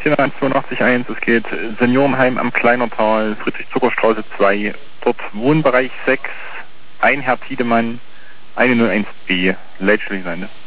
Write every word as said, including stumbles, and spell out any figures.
zehn eins zweiundachtzig eins, es geht Seniorenheim am Kleinertal, Friedrich-Zucker-Straße zwei, dort Wohnbereich sechs, ein Herr Tiedemann, eine null eins B, Leitstelle sein.